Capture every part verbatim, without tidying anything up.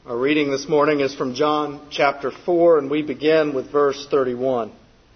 Our reading this morning is from John chapter four, and we begin with verse thirty-one.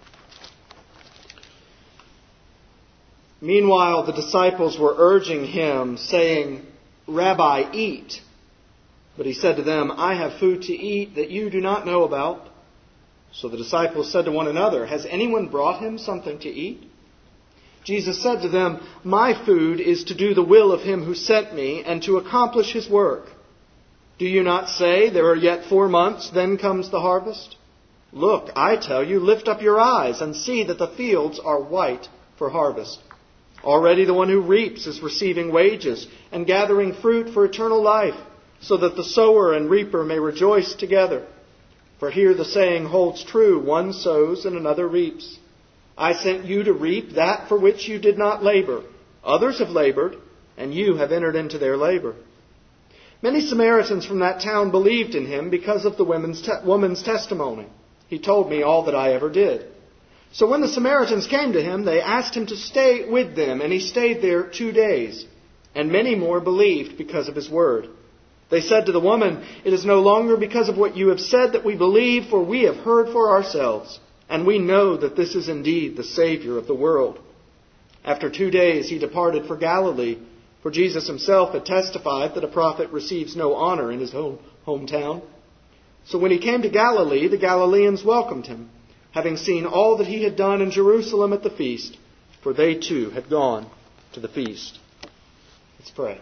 Meanwhile, the disciples were urging him, saying, "Rabbi, eat." But he said to them, "I have food to eat that you do not know about." So the disciples said to one another, "Has anyone brought him something to eat?" Jesus said to them, "My food is to do the will of him who sent me and to accomplish his work. Do you not say, 'There are yet four months, then comes the harvest'? Look, I tell you, lift up your eyes and see that the fields are white for harvest. Already the one who reaps is receiving wages and gathering fruit for eternal life, so that the sower and reaper may rejoice together. For here the saying holds true, one sows and another reaps. I sent you to reap that for which you did not labor. Others have labored, and you have entered into their labor." Many Samaritans from that town believed in him because of the woman's, te- woman's testimony. "He told me all that I ever did." So when the Samaritans came to him, they asked him to stay with them, and he stayed there two days. And many more believed because of his word. They said to the woman, "It is no longer because of what you have said that we believe, for we have heard for ourselves, and we know that this is indeed the Savior of the world." After two days he departed for Galilee, for Jesus himself had testified that a prophet receives no honor in his home, hometown. So when he came to Galilee, the Galileans welcomed him, having seen all that he had done in Jerusalem at the feast, for they too had gone to the feast. Let's pray.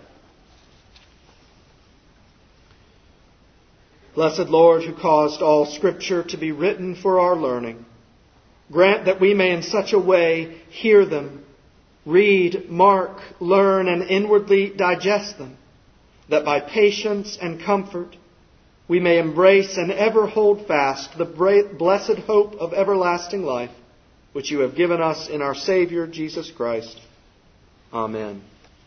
Blessed Lord, who caused all Scripture to be written for our learning, grant that we may in such a way hear them, read, mark, learn, and inwardly digest them, that by patience and comfort we may embrace and ever hold fast the blessed hope of everlasting life, which you have given us in our Savior, Jesus Christ. Amen.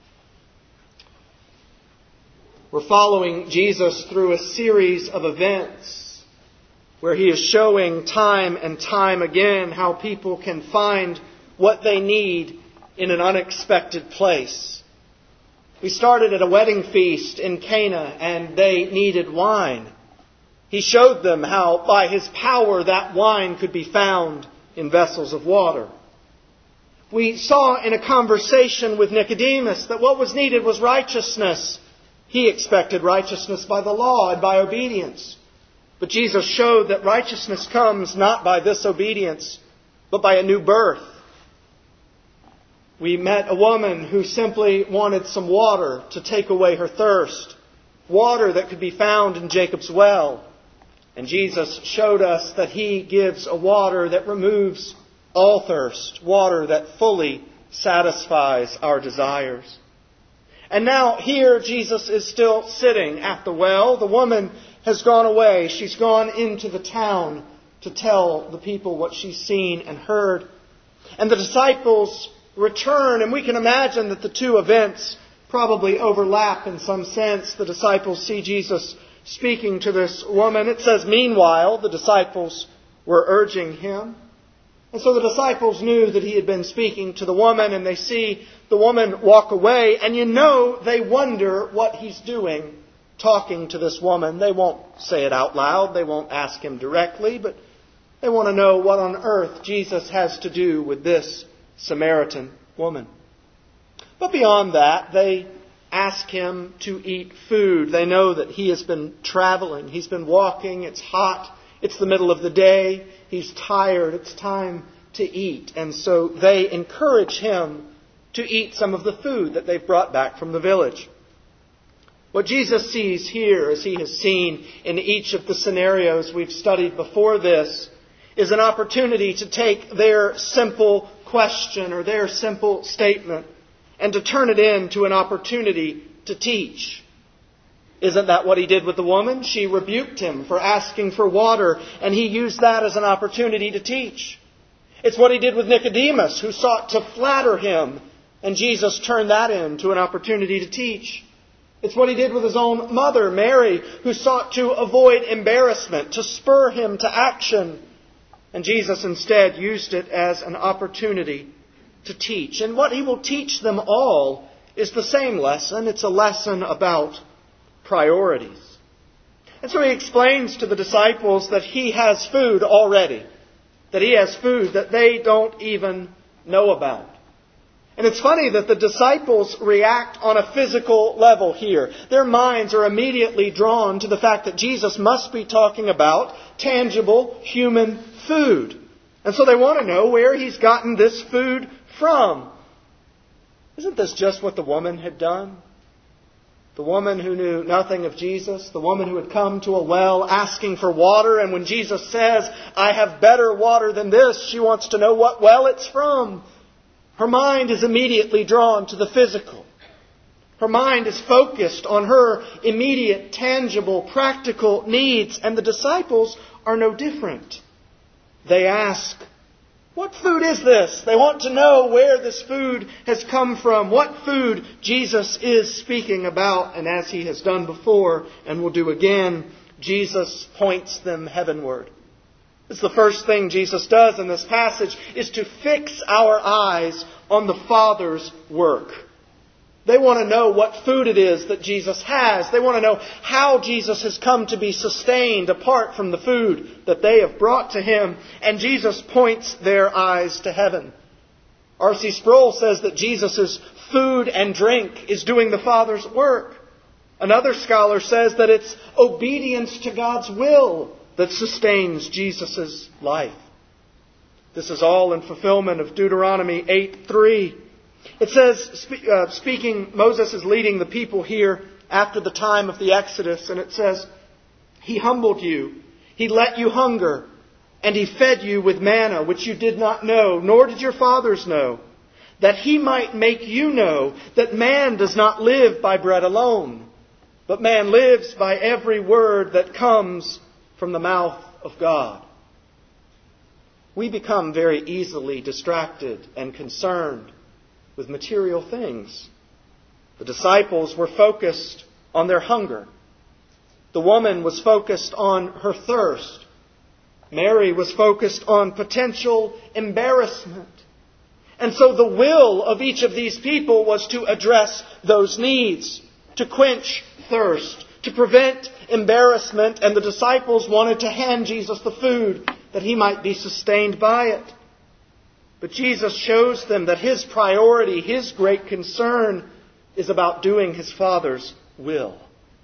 We're following Jesus through a series of events where he is showing time and time again how people can find what they need in an unexpected place. We started at a wedding feast in Cana, and they needed wine. He showed them how by his power that wine could be found in vessels of water. We saw in a conversation with Nicodemus that what was needed was righteousness. He expected righteousness by the law and by obedience. But Jesus showed that righteousness comes not by this obedience, but by a new birth. We met a woman who simply wanted some water to take away her thirst. Water that could be found in Jacob's well. And Jesus showed us that he gives a water that removes all thirst. Water that fully satisfies our desires. And now here Jesus is still sitting at the well. The woman has gone away. She's gone into the town to tell the people what she's seen and heard. And the disciples return, and we can imagine that the two events probably overlap in some sense. The disciples see Jesus speaking to this woman. It says, meanwhile, the disciples were urging him. And so the disciples knew that he had been speaking to the woman, and they see the woman walk away, and you know they wonder what he's doing talking to this woman. They won't say it out loud. They won't ask him directly, but they want to know what on earth Jesus has to do with this Samaritan woman. But beyond that, they ask him to eat food. They know that he has been traveling. He's been walking. It's hot. It's the middle of the day. He's tired. It's time to eat. And so they encourage him to eat some of the food that they've brought back from the village. What Jesus sees here, as he has seen in each of the scenarios we've studied before this, is an opportunity to take their simple question or their simple statement and to turn it into an opportunity to teach. Isn't that what he did with the woman? She rebuked him for asking for water, and he used that as an opportunity to teach. It's what he did with Nicodemus, who sought to flatter him, and Jesus turned that into an opportunity to teach. It's what he did with his own mother, Mary, who sought to avoid embarrassment, to spur him to action. And Jesus instead used it as an opportunity to teach. And what he will teach them all is the same lesson. It's a lesson about priorities. And so he explains to the disciples that he has food already, that he has food that they don't even know about. And it's funny that the disciples react on a physical level here. Their minds are immediately drawn to the fact that Jesus must be talking about tangible human food. And so they want to know where he's gotten this food from. Isn't this just what the woman had done? The woman who knew nothing of Jesus, the woman who had come to a well asking for water, and when Jesus says, I have better water than this, she wants to know what well it's from. Her mind is immediately drawn to the physical. Her mind is focused on her immediate, tangible, practical needs, and the disciples are no different. They ask, what food is this? They want to know where this food has come from, what food Jesus is speaking about. And as he has done before and will do again, Jesus points them heavenward. It's the first thing Jesus does in this passage, is to fix our eyes on the Father's work. They want to know what food it is that Jesus has. They want to know how Jesus has come to be sustained apart from the food that they have brought to Him. And Jesus points their eyes to heaven. R C Sproul says that Jesus' food and drink is doing the Father's work. Another scholar says that it's obedience to God's will that sustains Jesus' life. This is all in fulfillment of Deuteronomy eight three. It says, uh, speaking, Moses is leading the people here after the time of the Exodus, and it says, He humbled you, He let you hunger, and He fed you with manna, which you did not know, nor did your fathers know, that He might make you know that man does not live by bread alone, but man lives by every word that comes from the mouth of God. We become very easily distracted and concerned with material things. The disciples were focused on their hunger. The woman was focused on her thirst. Mary was focused on potential embarrassment. And so the will of each of these people was to address those needs, to quench thirst, to prevent embarrassment, and the disciples wanted to hand Jesus the food that he might be sustained by it. But Jesus shows them that His priority, His great concern, is about doing His Father's will.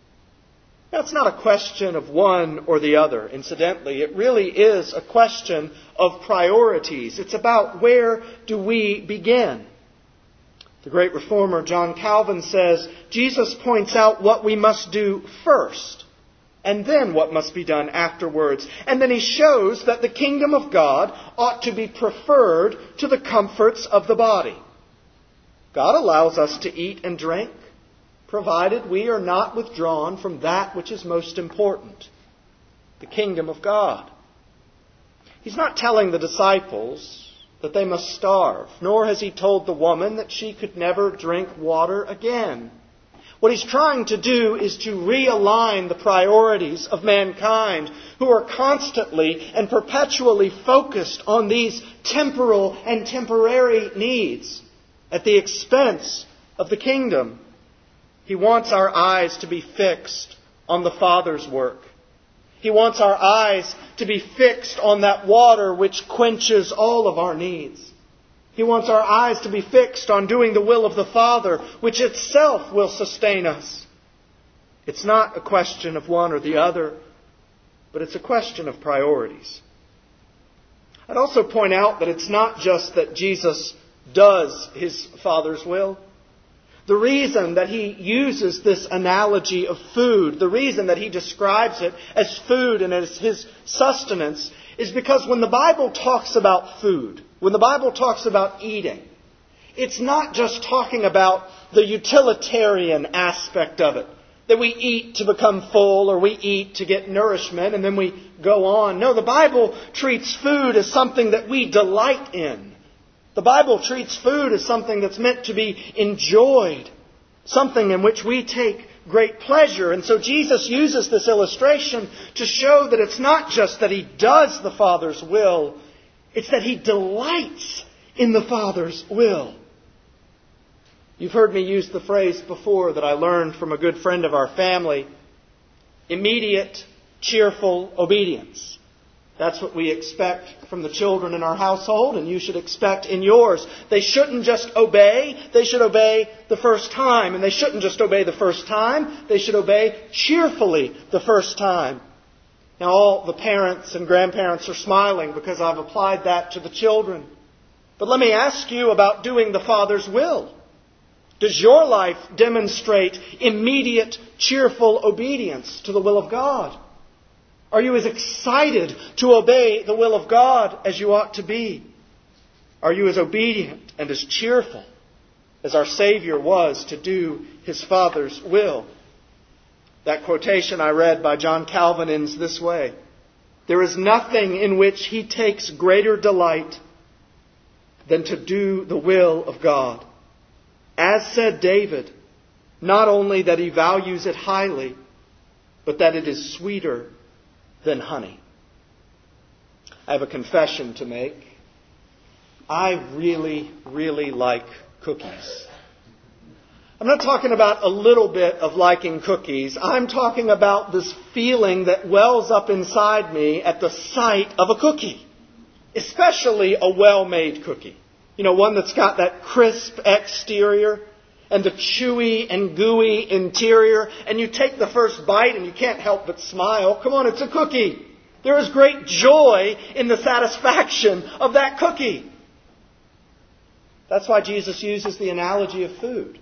Now, it's not a question of one or the other. Incidentally, it really is a question of priorities. It's about where do we begin. The great reformer John Calvin says, Jesus points out what we must do first, and then what must be done afterwards. And then he shows that the kingdom of God ought to be preferred to the comforts of the body. God allows us to eat and drink, provided we are not withdrawn from that which is most important, the kingdom of God. He's not telling the disciples that they must starve, nor has He told the woman that she could never drink water again. What He's trying to do is to realign the priorities of mankind, who are constantly and perpetually focused on these temporal and temporary needs at the expense of the kingdom. He wants our eyes to be fixed on the Father's work. He wants our eyes to be fixed on that water which quenches all of our needs. He wants our eyes to be fixed on doing the will of the Father, which itself will sustain us. It's not a question of one or the other, but it's a question of priorities. I'd also point out that it's not just that Jesus does His Father's will. The reason that He uses this analogy of food, the reason that He describes it as food and as His sustenance, is because when the Bible talks about food, when the Bible talks about eating, it's not just talking about the utilitarian aspect of it, that we eat to become full or we eat to get nourishment and then we go on. No, the Bible treats food as something that we delight in. The Bible treats food as something that's meant to be enjoyed, something in which we take great pleasure. And so Jesus uses this illustration to show that it's not just that He does the Father's will, it's that He delights in the Father's will. You've heard me use the phrase before that I learned from a good friend of our family: immediate cheerful obedience. That's what we expect from the children in our household, and you should expect in yours. They shouldn't just obey, they should obey the first time. And they shouldn't just obey the first time, they should obey cheerfully the first time. Now all the parents and grandparents are smiling because I've applied that to the children. But let me ask you about doing the Father's will. Does your life demonstrate immediate, cheerful obedience to the will of God? Are you as excited to obey the will of God as you ought to be? Are you as obedient and as cheerful as our Savior was to do His Father's will? That quotation I read by John Calvin ends this way. There is nothing in which he takes greater delight than to do the will of God. As said David, not only that he values it highly, but that it is sweeter than honey. I have a confession to make. I really, really like cookies. I'm not talking about a little bit of liking cookies. I'm talking about this feeling that wells up inside me at the sight of a cookie. Especially a well-made cookie. You know, one that's got that crisp exterior and the chewy and gooey interior. And you take the first bite and you can't help but smile. Come on, it's a cookie. There is great joy in the satisfaction of that cookie. That's why Jesus uses the analogy of food.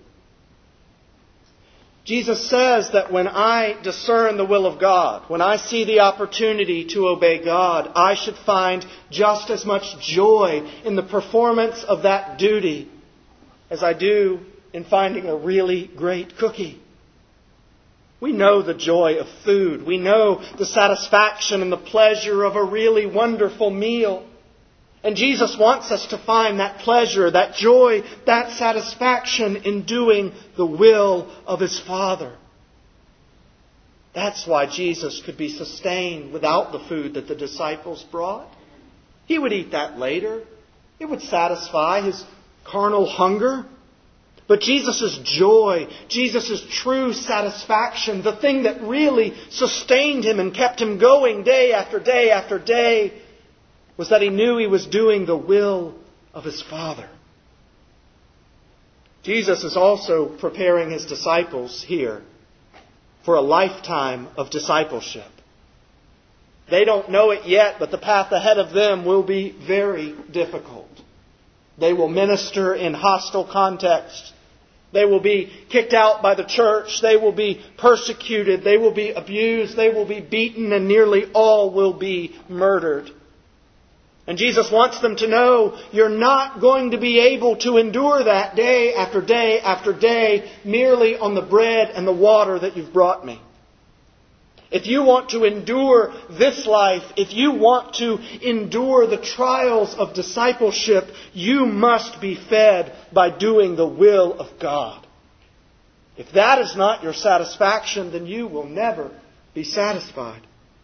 Jesus says that when I discern the will of God, when I see the opportunity to obey God, I should find just as much joy in the performance of that duty as I do in finding a really great cookie. We know the joy of food. We know the satisfaction and the pleasure of a really wonderful meal. And Jesus wants us to find that pleasure, that joy, that satisfaction in doing the will of His Father. That's why Jesus could be sustained without the food that the disciples brought. He would eat that later. It would satisfy His carnal hunger. But Jesus' joy, Jesus' true satisfaction, the thing that really sustained Him and kept Him going day after day after day, was that He knew He was doing the will of His Father. Jesus is also preparing His disciples here for a lifetime of discipleship. They don't know it yet, but the path ahead of them will be very difficult. They will minister in hostile contexts. They will be kicked out by the church. They will be persecuted. They will be abused. They will be beaten, and nearly all will be murdered. And Jesus wants them to know you're not going to be able to endure that day after day after day merely on the bread and the water that you've brought me. If you want to endure this life, if you want to endure the trials of discipleship, you must be fed by doing the will of God. If that is not your satisfaction, then you will never be satisfied.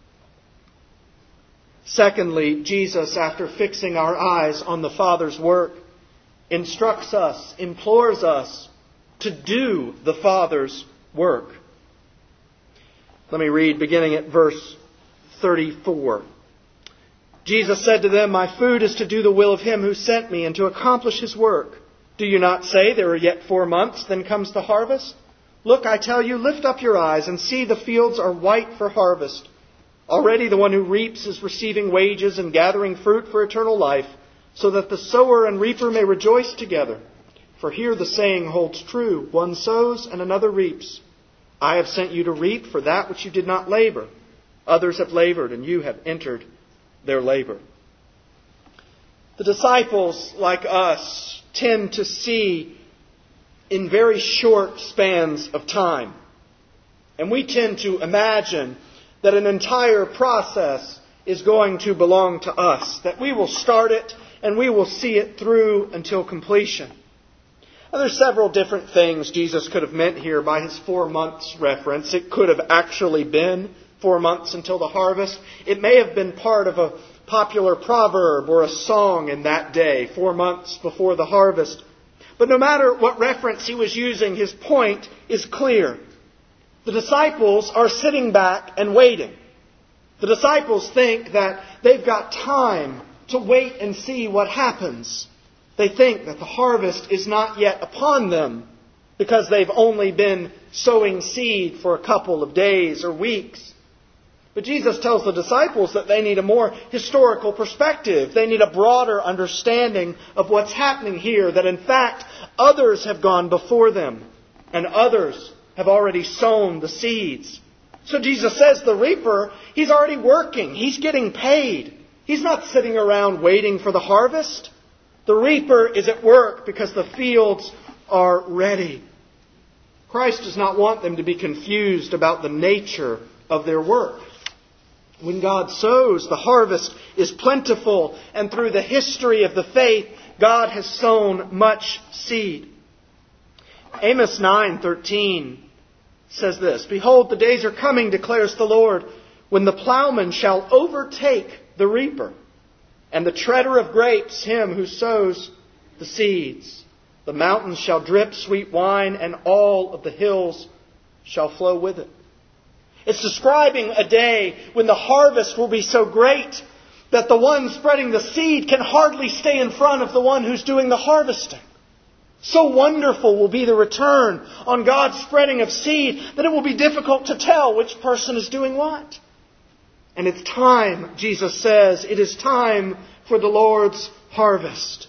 Secondly, Jesus, after fixing our eyes on the Father's work, instructs us, implores us to do the Father's work. Let me read beginning at verse thirty-four. Jesus said to them, "My food is to do the will of Him who sent me and to accomplish His work. Do you not say, there are yet four months, then comes the harvest? Look, I tell you, lift up your eyes and see the fields are white for harvest. Already the one who reaps is receiving wages and gathering fruit for eternal life, so that the sower and reaper may rejoice together. For here the saying holds true, one sows and another reaps. I have sent you to reap for that which you did not labor. Others have labored, and you have entered their labor." The disciples, like us, tend to see in very short spans of time. And we tend to imagine that an entire process is going to belong to us, that we will start it and we will see it through until completion. Now, there's several different things Jesus could have meant here by His four months reference. It could have actually been four months until the harvest. It may have been part of a popular proverb or a song in that day, four months before the harvest. But no matter what reference He was using, His point is clear. The disciples are sitting back and waiting. The disciples think that they've got time to wait and see what happens. They think that the harvest is not yet upon them because they've only been sowing seed for a couple of days or weeks. But Jesus tells the disciples that they need a more historical perspective. They need a broader understanding of what's happening here. That in fact, others have gone before them. And others have already sown the seeds. So Jesus says the reaper, he's already working. He's getting paid. He's not sitting around waiting for the harvest. The reaper is at work because the fields are ready. Christ does not want them to be confused about the nature of their work. When God sows, the harvest is plentiful, and through the history of the faith, God has sown much seed. Amos nine thirteen says this, "Behold, the days are coming, declares the Lord, when the plowman shall overtake the reaper, and the treader of grapes him who sows the seeds. The mountains shall drip sweet wine, and all of the hills shall flow with it." It's describing a day when the harvest will be so great that the one spreading the seed can hardly stay in front of the one who's doing the harvesting. So wonderful will be the return on God's spreading of seed that it will be difficult to tell which person is doing what. And it's time, Jesus says, it is time for the Lord's harvest.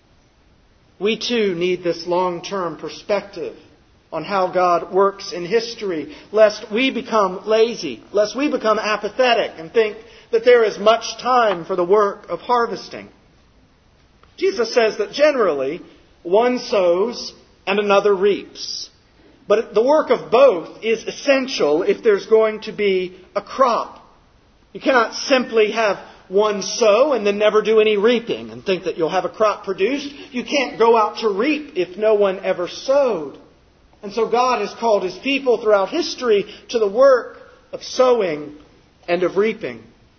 We too need this long-term perspective on how God works in history, lest we become lazy, lest we become apathetic and think that there is much time for the work of harvesting. Jesus says that generally one sows and another reaps. But the work of both is essential if there's going to be a crop. You cannot simply have one sow and then never do any reaping and think that you'll have a crop produced. You can't go out to reap if no one ever sowed. And so God has called His people throughout history to the work of sowing and of reaping.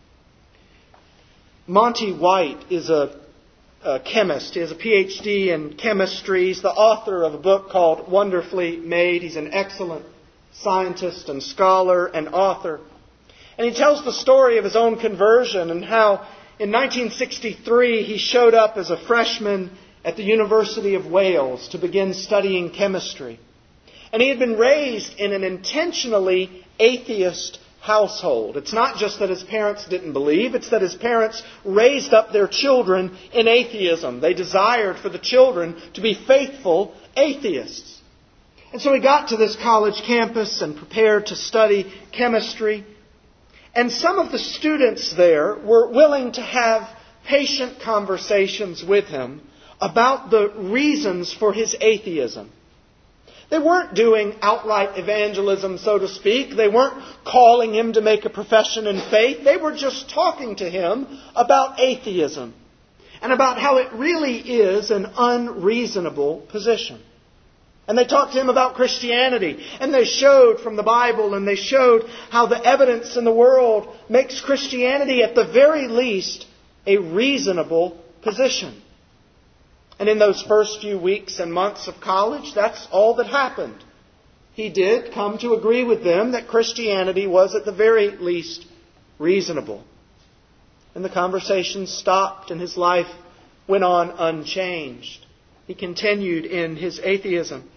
Monty White is a, a chemist. He has a P H D in chemistry. He's the author of a book called Wonderfully Made. He's an excellent scientist and scholar and author. And he tells the story of his own conversion and how in nineteen sixty-three he showed up as a freshman at the University of Wales to begin studying chemistry. And he had been raised in an intentionally atheist household. It's not just that his parents didn't believe, it's that his parents raised up their children in atheism. They desired for the children to be faithful atheists. And so he got to this college campus and prepared to study chemistry. And some of the students there were willing to have patient conversations with him about the reasons for his atheism. They weren't doing outright evangelism, so to speak. They weren't calling him to make a profession in faith. They were just talking to him about atheism and about how it really is an unreasonable position. And they talked to him about Christianity. And they showed from the Bible and they showed how the evidence in the world makes Christianity at the very least a reasonable position. And in those first few weeks and months of college, that's all that happened. He did come to agree with them that Christianity was at the very least reasonable. And the conversation stopped and his life went on unchanged. He continued in his atheism.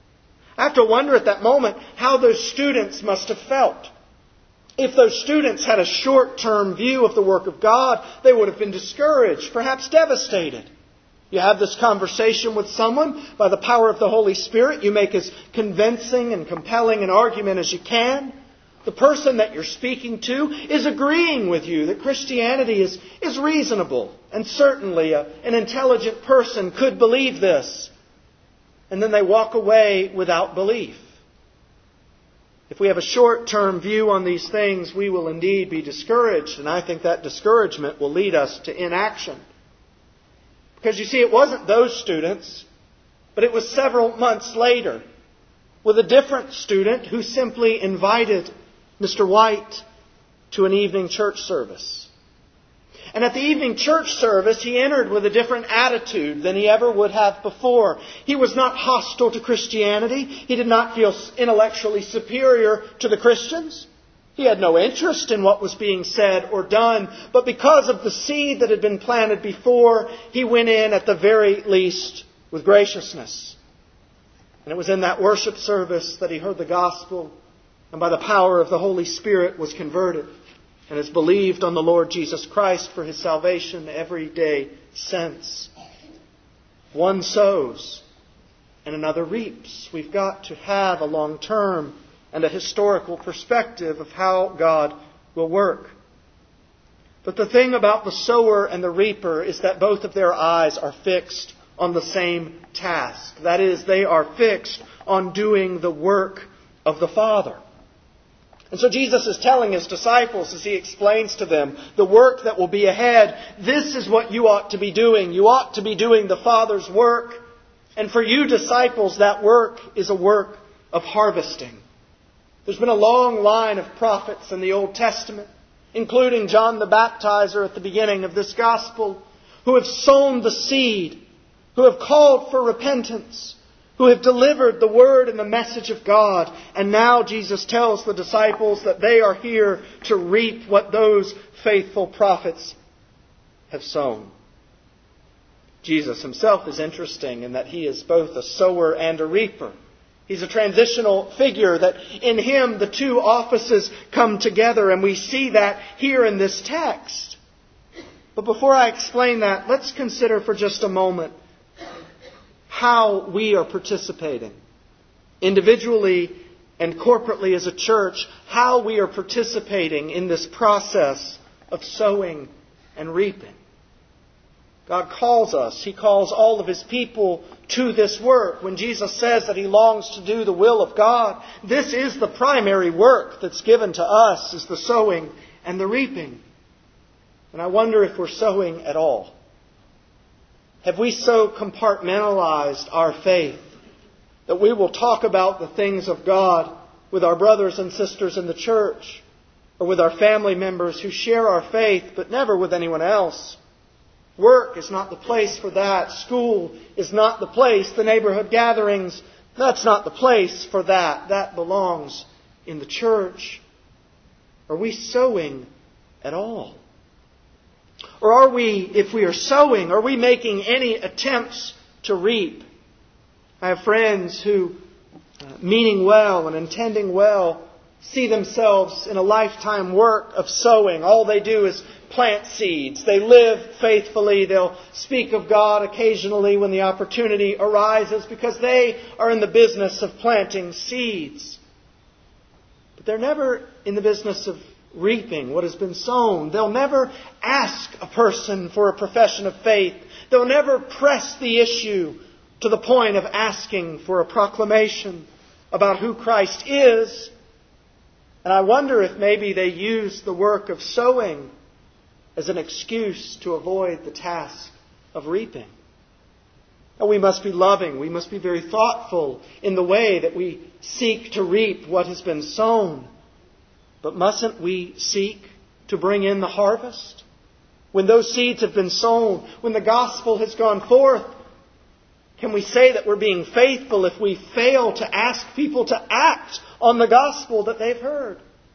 I have to wonder at that moment how those students must have felt. If those students had a short-term view of the work of God, they would have been discouraged, perhaps devastated. You have this conversation with someone by the power of the Holy Spirit. You make as convincing and compelling an argument as you can. The person that you're speaking to is agreeing with you that Christianity is, is reasonable. And certainly a, an intelligent person could believe this. And then they walk away without belief. If we have a short-term view on these things, we will indeed be discouraged. And I think that discouragement will lead us to inaction. Because you see, it wasn't those students, but it was several months later with a different student who simply invited Mister White to an evening church service. And at the evening church service, he entered with a different attitude than he ever would have before. He was not hostile to Christianity. He did not feel intellectually superior to the Christians. He had no interest in what was being said or done, but because of the seed that had been planted before, he went in at the very least with graciousness. And it was in that worship service that he heard the gospel, and by the power of the Holy Spirit was converted and has believed on the Lord Jesus Christ for his salvation every day since. One sows and another reaps. We've got to have a long-term and a historical perspective of how God will work. But the thing about the sower and the reaper is that both of their eyes are fixed on the same task. That is, they are fixed on doing the work of the Father. And so Jesus is telling his disciples as he explains to them the work that will be ahead. This is what you ought to be doing. You ought to be doing the Father's work. And for you disciples, that work is a work of harvesting. There's been a long line of prophets in the Old Testament, including John the Baptizer at the beginning of this gospel, who have sown the seed, who have called for repentance, who have delivered the word and the message of God. And now Jesus tells the disciples that they are here to reap what those faithful prophets have sown. Jesus himself is interesting in that he is both a sower and a reaper. He's a transitional figure that in him the two offices come together, and we see that here in this text. But before I explain that, let's consider for just a moment how we are participating, individually and corporately as a church, how we are participating in this process of sowing and reaping. God calls us. He calls all of His people to this work. When Jesus says that He longs to do the will of God, this is the primary work that's given to us, is the sowing and the reaping. And I wonder if we're sowing at all. Have we so compartmentalized our faith that we will talk about the things of God with our brothers and sisters in the church, or with our family members who share our faith, but never with anyone else? Work is not the place for that. School is not the place. The neighborhood gatherings, that's not the place for that. That belongs in the church. Are we sowing at all? Or are we, if we are sowing, are we making any attempts to reap? I have friends who, uh, meaning well and intending well, see themselves in a lifetime work of sowing. All they do is plant seeds. They live faithfully. They'll speak of God occasionally when the opportunity arises because they are in the business of planting seeds. But they're never in the business of reaping what has been sown. They'll never ask a person for a profession of faith. They'll never press the issue to the point of asking for a proclamation about who Christ is. And I wonder if maybe they use the work of sowing as an excuse to avoid the task of reaping. And we must be loving. We must be very thoughtful in the way that we seek to reap what has been sown. But mustn't we seek to bring in the harvest? When those seeds have been sown, when the gospel has gone forth, can we say that we're being faithful if we fail to ask people to act on the gospel that they've heard?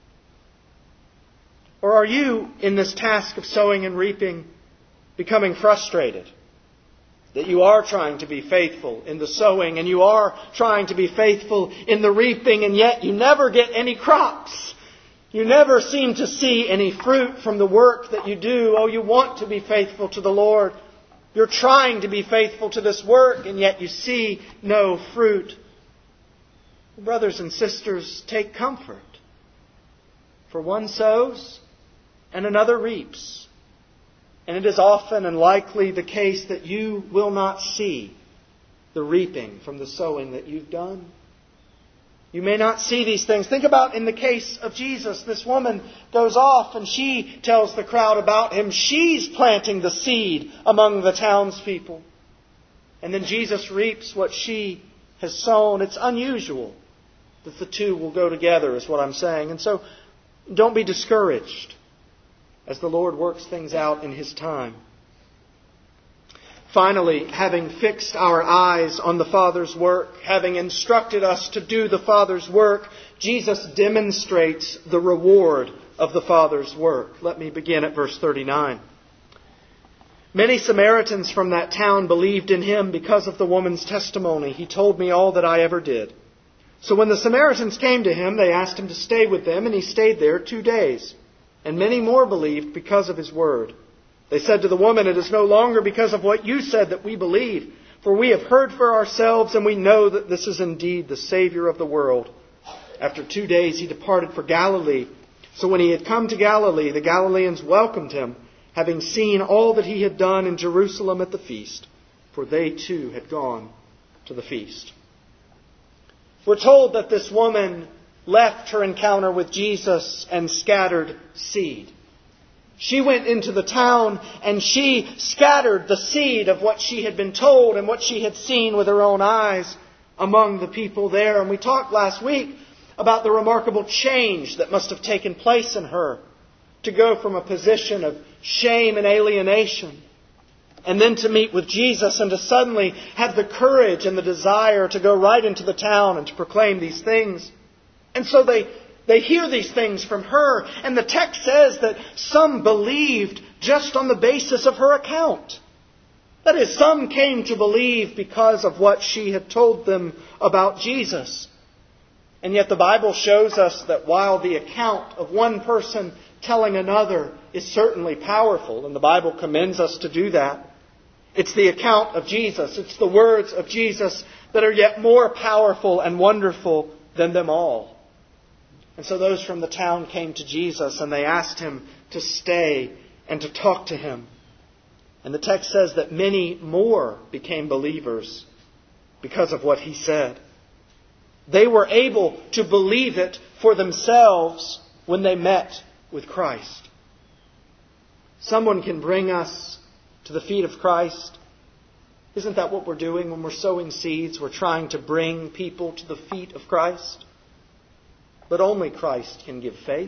Or are you, in this task of sowing and reaping, becoming frustrated? That you are trying to be faithful in the sowing and you are trying to be faithful in the reaping, and yet you never get any crops. You never seem to see any fruit from the work that you do. Oh, you want to be faithful to the Lord. You're trying to be faithful to this work, and yet you see no fruit. Brothers and sisters, take comfort. For one sows and another reaps. And it is often and likely the case that you will not see the reaping from the sowing that you've done. You may not see these things. Think about in the case of Jesus. This woman goes off and she tells the crowd about Him. She's planting the seed among the townspeople. And then Jesus reaps what she has sown. It's unusual that the two will go together, is what I'm saying. And so don't be discouraged as the Lord works things out in His time. Finally, having fixed our eyes on the Father's work, having instructed us to do the Father's work, Jesus demonstrates the reward of the Father's work. Let me begin at verse thirty-nine. Many Samaritans from that town believed in him because of the woman's testimony. He told me all that I ever did. So when the Samaritans came to him, they asked him to stay with them, and he stayed there two days. And many more believed because of his word. They said to the woman, "It is no longer because of what you said that we believe, for we have heard for ourselves, and we know that this is indeed the Savior of the world." After two days he departed for Galilee. So when he had come to Galilee, the Galileans welcomed him, having seen all that he had done in Jerusalem at the feast, for they too had gone to the feast. We're told that this woman left her encounter with Jesus and scattered seed. She went into the town and she scattered the seed of what she had been told and what she had seen with her own eyes among the people there. And we talked last week about the remarkable change that must have taken place in her to go from a position of shame and alienation and then to meet with Jesus and to suddenly have the courage and the desire to go right into the town and to proclaim these things. And so they, they hear these things from her, and the text says that some believed just on the basis of her account. That is, some came to believe because of what she had told them about Jesus. And yet the Bible shows us that while the account of one person telling another is certainly powerful, and the Bible commends us to do that, it's the account of Jesus, it's the words of Jesus that are yet more powerful and wonderful than them all. And so those from the town came to Jesus and they asked him to stay and to talk to him. And the text says that many more became believers because of what he said. They were able to believe it for themselves when they met with Christ. Someone can bring us to the feet of Christ. Isn't that what we're doing when we're sowing seeds? We're trying to bring people to the feet of Christ. But only Christ can give faith.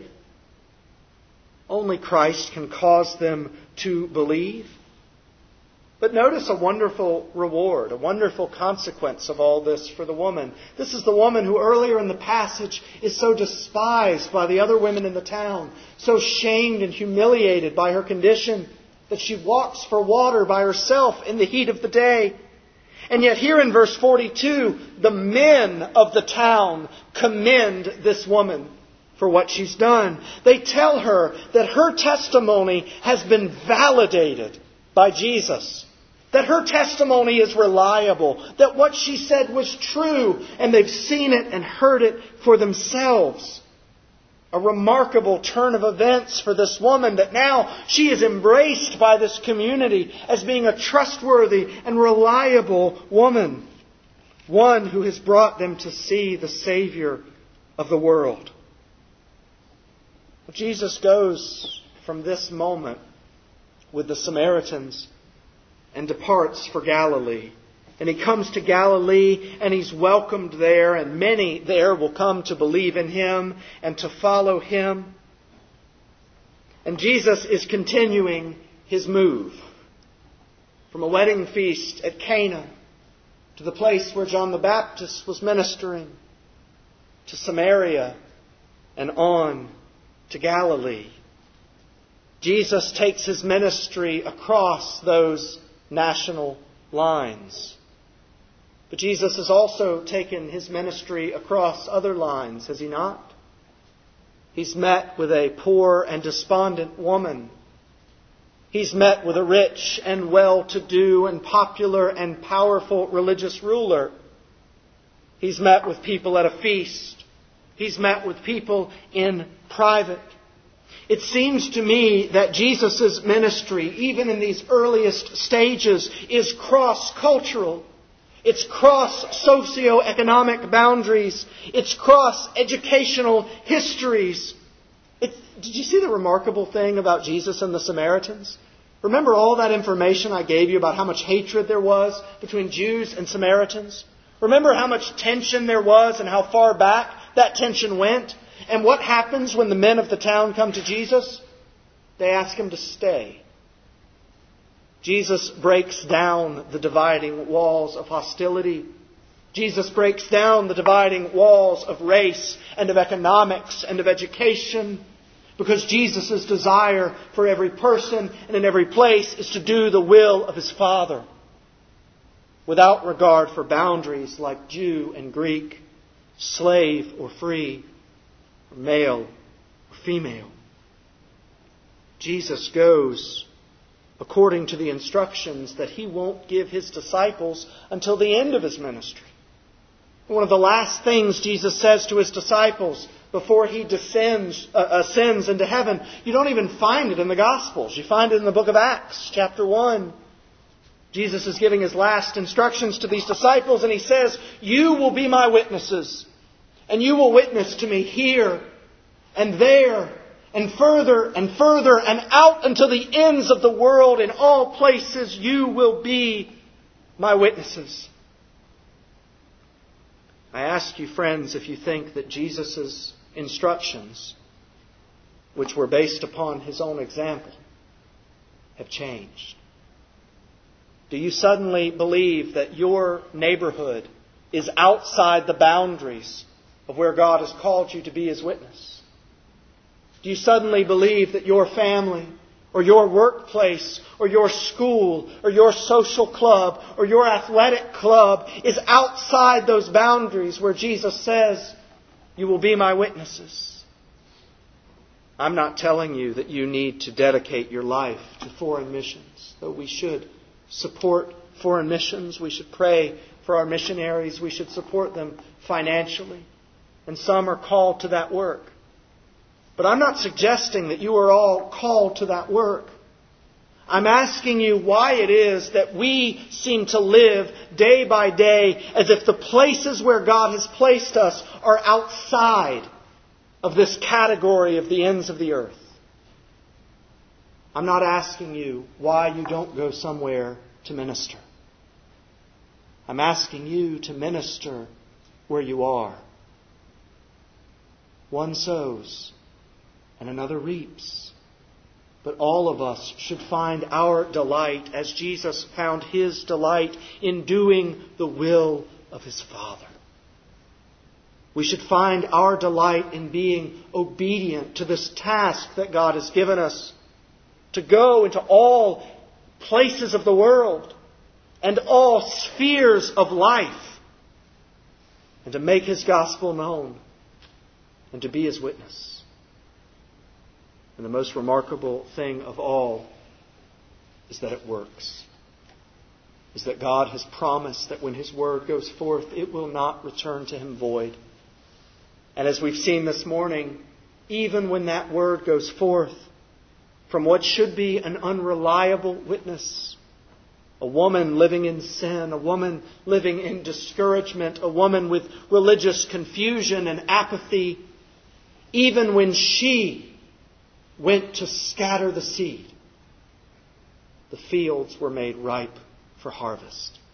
Only Christ can cause them to believe. But notice a wonderful reward, a wonderful consequence of all this for the woman. This is the woman who earlier in the passage is so despised by the other women in the town, so shamed and humiliated by her condition that she walks for water by herself in the heat of the day. And yet here in verse forty-two, the men of the town commend this woman for what she's done. They tell her that her testimony has been validated by Jesus. That her testimony is reliable. That what she said was true. And they've seen it and heard it for themselves. A remarkable turn of events for this woman, that now she is embraced by this community as being a trustworthy and reliable woman. One who has brought them to see the Savior of the world. Jesus goes from this moment with the Samaritans and departs for Galilee. And he comes to Galilee and he's welcomed there, and many there will come to believe in him and to follow him. And Jesus is continuing his move from a wedding feast at Cana to the place where John the Baptist was ministering, to Samaria and on to Galilee. Jesus takes his ministry across those national lines. But Jesus has also taken his ministry across other lines, has he not? He's met with a poor and despondent woman. He's met with a rich and well-to-do and popular and powerful religious ruler. He's met with people at a feast. He's met with people in private. It seems to me that Jesus' ministry, even in these earliest stages, is cross-cultural. It's cross-socioeconomic boundaries. It's cross-educational histories. It, did you see the remarkable thing about Jesus and the Samaritans? Remember all that information I gave you about how much hatred there was between Jews and Samaritans? Remember how much tension there was and how far back that tension went? And what happens when the men of the town come to Jesus? They ask him to stay. Jesus breaks down the dividing walls of hostility Jesus breaks down the dividing walls of race and of economics and of education, because Jesus' desire for every person and in every place is to do the will of His Father, without regard for boundaries like Jew and Greek, slave or free, or male or female. Jesus goes according to the instructions that He won't give His disciples until the end of His ministry. One of the last things Jesus says to His disciples before He descends, uh, ascends into heaven, you don't even find it in the Gospels. You find it in the book of Acts, chapter one. Jesus is giving His last instructions to these disciples, and He says, you will be my witnesses, and you will witness to me here and there and further and further and out until the ends of the world. In all places you will be my witnesses. I ask you, friends, if you think that Jesus' instructions, which were based upon His own example, have changed. Do you suddenly believe that your neighborhood is outside the boundaries of where God has called you to be His witness? Do you suddenly believe that your family or your workplace or your school or your social club or your athletic club is outside those boundaries where Jesus says, you will be my witnesses? I'm not telling you that you need to dedicate your life to foreign missions, though we should support foreign missions. We should pray for our missionaries. We should support them financially. And some are called to that work. But I'm not suggesting that you are all called to that work. I'm asking you why it is that we seem to live day by day as if the places where God has placed us are outside of this category of the ends of the earth. I'm not asking you why you don't go somewhere to minister. I'm asking you to minister where you are. One sows and another reaps. But all of us should find our delight, as Jesus found His delight, in doing the will of His Father. We should find our delight in being obedient to this task that God has given us, to go into all places of the world and all spheres of life, and to make His gospel known and to be His witness. And the most remarkable thing of all is that it works. Is that God has promised that when His word goes forth, it will not return to Him void. And as we've seen this morning, even when that word goes forth from what should be an unreliable witness, a woman living in sin, a woman living in discouragement, a woman with religious confusion and apathy, even when she went to scatter the seed, the fields were made ripe for harvest.